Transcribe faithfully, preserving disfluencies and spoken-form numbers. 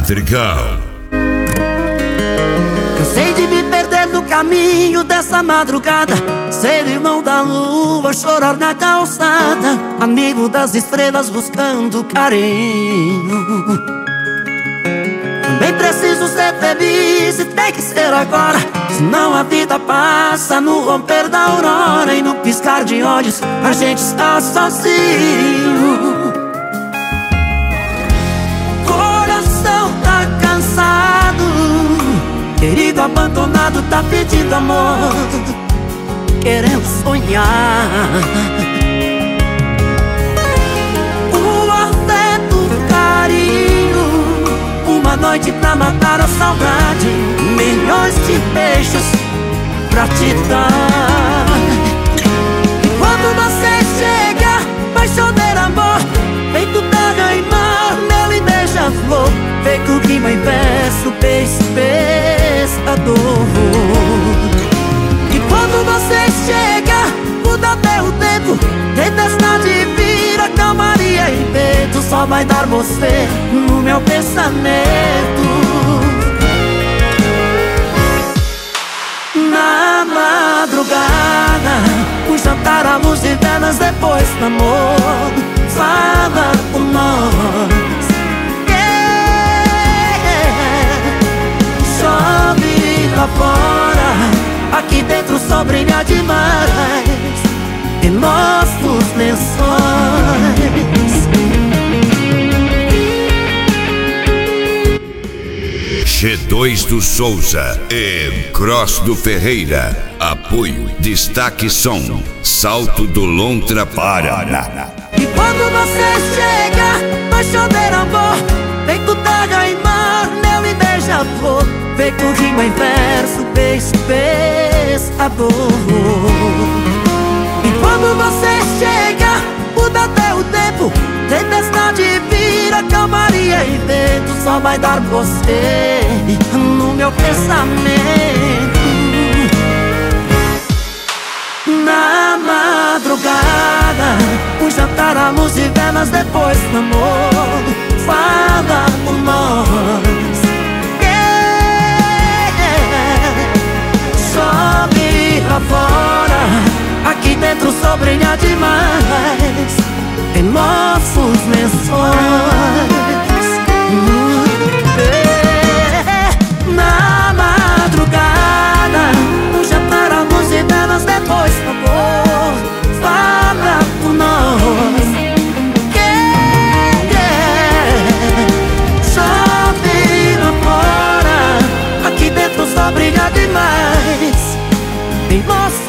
Madrigal. Cansei de me perder no caminho dessa madrugada, ser irmão da lua, chorar na calçada, amigo das estrelas buscando carinho. Também preciso ser feliz e tem que ser agora, senão a vida passa no romper da aurora, e no piscar de olhos a gente está sozinho. Coração tá cansado, querido abandonado tá pedindo amor, querendo sonhar. O afeto, o carinho, uma noite pra matar a saudade, milhões de beijos pra te dar. E quando você chega, vai chover amor, feito terra e mar, mel e beija-flor, feito rima e verso, beijo, pescador. E quando você chega, muda até o tempo, tempestade vira calmaria e vento, só vai dar você no meu pensamento. Na madrugada, um jantar à luz de velas depois do amor, fala por nós. Yeah. Chove lá fora, aqui dentro só brilha demais em nossos lençóis. G dois do Souza e Cross do Ferreira. Apoio Destaque Som, Salto do Lontra, Paraná. E quando você chega, vai chover amor, feito terra e mar, mel e beija-flor, feito rima em verso, beijo, pescador. E quando você chega, muda até o tempo, tempestade vira calmaria e vento, só vai dar você no meu pensamento. Na madrugada, um jantar à luz de velas depois do amor, fala por nós. Yeah. Chove lá fora, aqui dentro só brilha demais em nossos lençóis. uh, é. Na madrugada, um jantar à luz de velas depois do amor, fala por nós. Yeah. Chove lá fora, aqui dentro só brilha demais em nossos